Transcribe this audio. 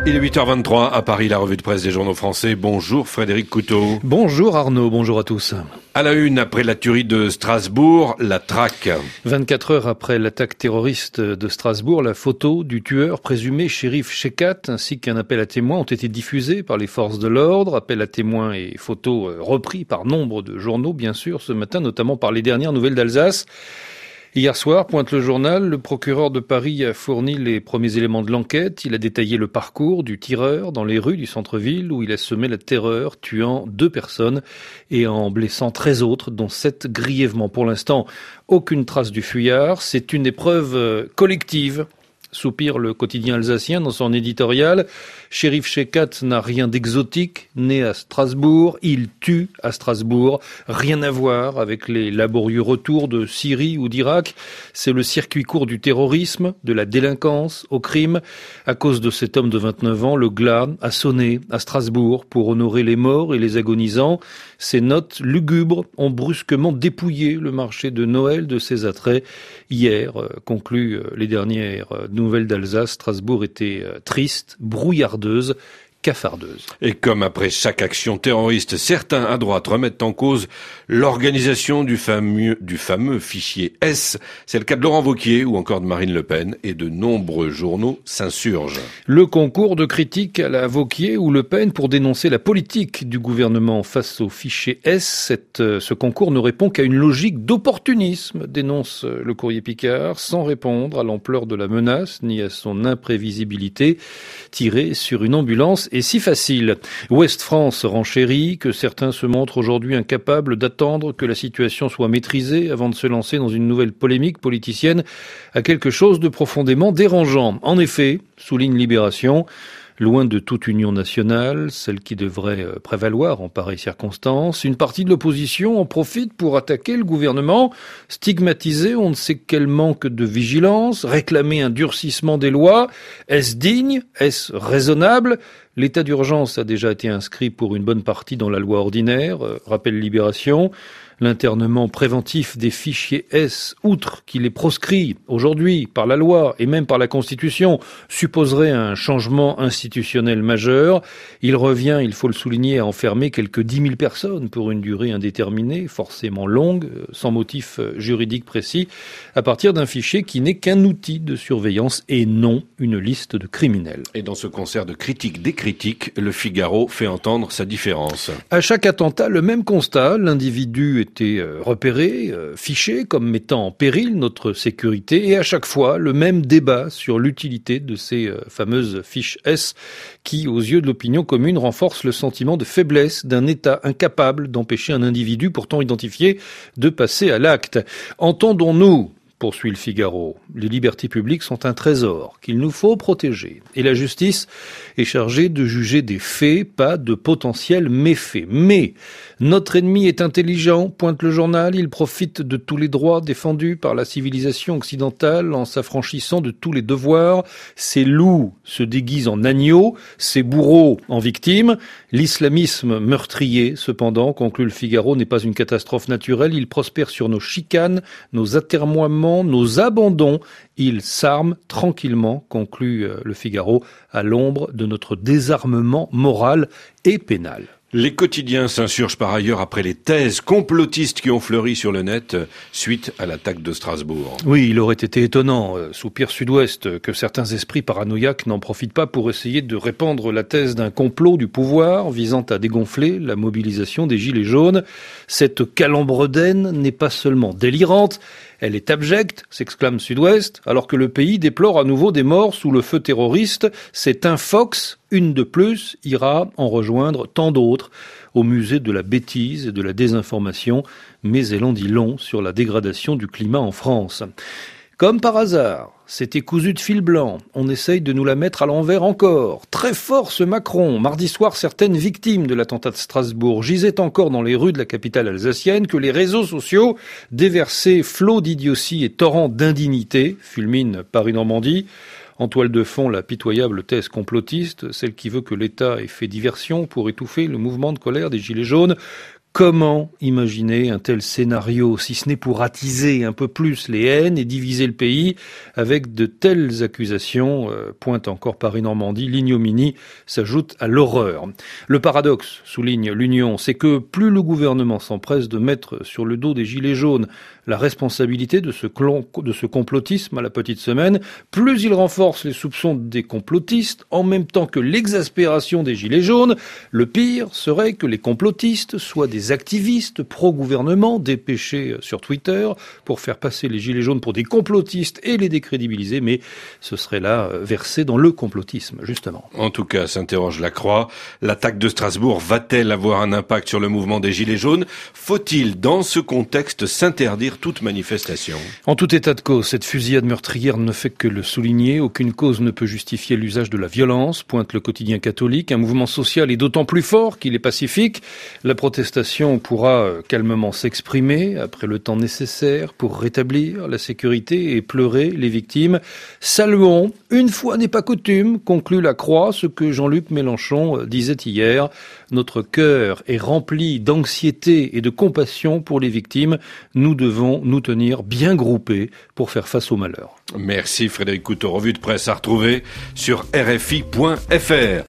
Il est 8h23 à Paris, la revue de presse des journaux français. Bonjour Frédéric Couteau. Bonjour Arnaud, bonjour à tous. À la une, après la tuerie de Strasbourg, la traque. 24 heures après l'attaque terroriste de Strasbourg, la photo du tueur présumé Cherif Chekhat ainsi qu'un appel à témoins ont été diffusés par les forces de l'ordre. Appel à témoins et photos repris par nombre de journaux, bien sûr, ce matin, notamment par les dernières nouvelles d'Alsace. Hier soir, pointe le journal, le procureur de Paris a fourni les premiers éléments de l'enquête. Il a détaillé le parcours du tireur dans les rues du centre-ville où il a semé la terreur, tuant 2 personnes et en blessant 13 autres, dont 7 grièvement. Pour l'instant, aucune trace du fuyard. C'est une épreuve collective, soupire le quotidien alsacien dans son éditorial. Cherif Chekhat n'a rien d'exotique, né à Strasbourg, il tue à Strasbourg, rien à voir avec les laborieux retours de Syrie ou d'Irak. C'est le circuit court du terrorisme, de la délinquance au crime. À cause de cet homme de 29 ans, le glas a sonné à Strasbourg pour honorer les morts et les agonisants. Ces notes lugubres ont brusquement dépouillé le marché de Noël de ses attraits. Hier, concluent les dernières nouvelles d'Alsace, Strasbourg était triste, brouillardeuse, cafardeuse. Et comme après chaque action terroriste, certains à droite remettent en cause l'organisation du fameux fichier S. C'est le cas de Laurent Wauquiez ou encore de Marine Le Pen, et de nombreux journaux s'insurgent. Le concours de critiques à la Wauquiez ou Le Pen pour dénoncer la politique du gouvernement face au fichier S. Ce concours ne répond qu'à une logique d'opportunisme, dénonce le Courrier Picard, sans répondre à l'ampleur de la menace ni à son imprévisibilité. Tiré sur une ambulance est si facile. Ouest France renchérit que certains se montrent aujourd'hui incapables d'attendre que la situation soit maîtrisée avant de se lancer dans une nouvelle polémique politicienne à quelque chose de profondément dérangeant. En effet, souligne Libération, loin de toute union nationale, celle qui devrait prévaloir en pareilles circonstances, une partie de l'opposition en profite pour attaquer le gouvernement, stigmatiser on ne sait quel manque de vigilance, réclamer un durcissement des lois. Est-ce digne? Est-ce raisonnable? L'état d'urgence a déjà été inscrit pour une bonne partie dans la loi ordinaire, rappelle Libération. L'internement préventif des fichiers S, outre qu'il est proscrit aujourd'hui par la loi et même par la Constitution, supposerait un changement institutionnel majeur. Il revient, il faut le souligner, à enfermer quelques 10 000 personnes pour une durée indéterminée, forcément longue, sans motif juridique précis, à partir d'un fichier qui n'est qu'un outil de surveillance et non une liste de criminels. Et dans ce concert de critiques des critiques, le Figaro fait entendre sa différence. À chaque attentat, le même constat, l'individu été repéré, fiché comme mettant en péril notre sécurité, et à chaque fois le même débat sur l'utilité de ces fameuses fiches S qui, aux yeux de l'opinion commune, renforcent le sentiment de faiblesse d'un État incapable d'empêcher un individu pourtant identifié de passer à l'acte. Entendons-nous, poursuit le Figaro, les libertés publiques sont un trésor qu'il nous faut protéger. Et la justice est chargée de juger des faits, pas de potentiels méfaits. Mais notre ennemi est intelligent, pointe le journal, il profite de tous les droits défendus par la civilisation occidentale en s'affranchissant de tous les devoirs. Ses loups se déguisent en agneaux, ses bourreaux en victimes. L'islamisme meurtrier, cependant, conclut le Figaro, n'est pas une catastrophe naturelle. Il prospère sur nos chicanes, nos atermoiements, nos abandons. Il s'arme tranquillement, conclut le Figaro, à l'ombre de notre désarmement moral et pénal. Les quotidiens s'insurgent par ailleurs après les thèses complotistes qui ont fleuri sur le net suite à l'attaque de Strasbourg. Oui, il aurait été étonnant, soupir Sud-Ouest, que certains esprits paranoïaques n'en profitent pas pour essayer de répandre la thèse d'un complot du pouvoir visant à dégonfler la mobilisation des Gilets jaunes. Cette calembredaine n'est pas seulement délirante, elle est abjecte, s'exclame Sud-Ouest, alors que le pays déplore à nouveau des morts sous le feu terroriste. C'est un Fox, une de plus, ira en rejoindre tant d'autres au musée de la bêtise et de la désinformation, mais elle en dit long sur la dégradation du climat en France. Comme par hasard, c'était cousu de fil blanc. On essaye de nous la mettre à l'envers encore. Très fort ce Macron. Mardi soir, certaines victimes de l'attentat de Strasbourg gisaient encore dans les rues de la capitale alsacienne que les réseaux sociaux déversaient flots d'idiotie et torrents d'indignité, fulmine Paris-Normandie. En toile de fond, la pitoyable thèse complotiste, celle qui veut que l'État ait fait diversion pour étouffer le mouvement de colère des Gilets jaunes. Comment imaginer un tel scénario, si ce n'est pour attiser un peu plus les haines et diviser le pays avec de telles accusations, pointe encore Paris-Normandie, l'ignominie s'ajoute à l'horreur. Le paradoxe, souligne l'Union, c'est que plus le gouvernement s'empresse de mettre sur le dos des gilets jaunes la responsabilité de ce complotisme à la petite semaine, plus il renforce les soupçons des complotistes en même temps que l'exaspération des gilets jaunes. Le pire serait que les complotistes soient des activistes pro-gouvernement dépêchés sur Twitter pour faire passer les gilets jaunes pour des complotistes et les décrédibiliser, mais ce serait là versé dans le complotisme, justement. En tout cas, s'interroge la Croix, l'attaque de Strasbourg va-t-elle avoir un impact sur le mouvement des gilets jaunes ? Faut-il, dans ce contexte, s'interdire toute manifestation ? En tout état de cause, cette fusillade meurtrière ne fait que le souligner. Aucune cause ne peut justifier l'usage de la violence, pointe le quotidien catholique. Un mouvement social est d'autant plus fort qu'il est pacifique. La protestation pourra calmement s'exprimer après le temps nécessaire pour rétablir la sécurité et pleurer les victimes. Saluons, une fois n'est pas coutume, conclut la Croix, ce que Jean-Luc Mélenchon disait hier. Notre cœur est rempli d'anxiété et de compassion pour les victimes. Nous devons nous tenir bien groupés pour faire face au malheur. Merci Frédéric Couteau. Revue de presse à retrouver sur rfi.fr.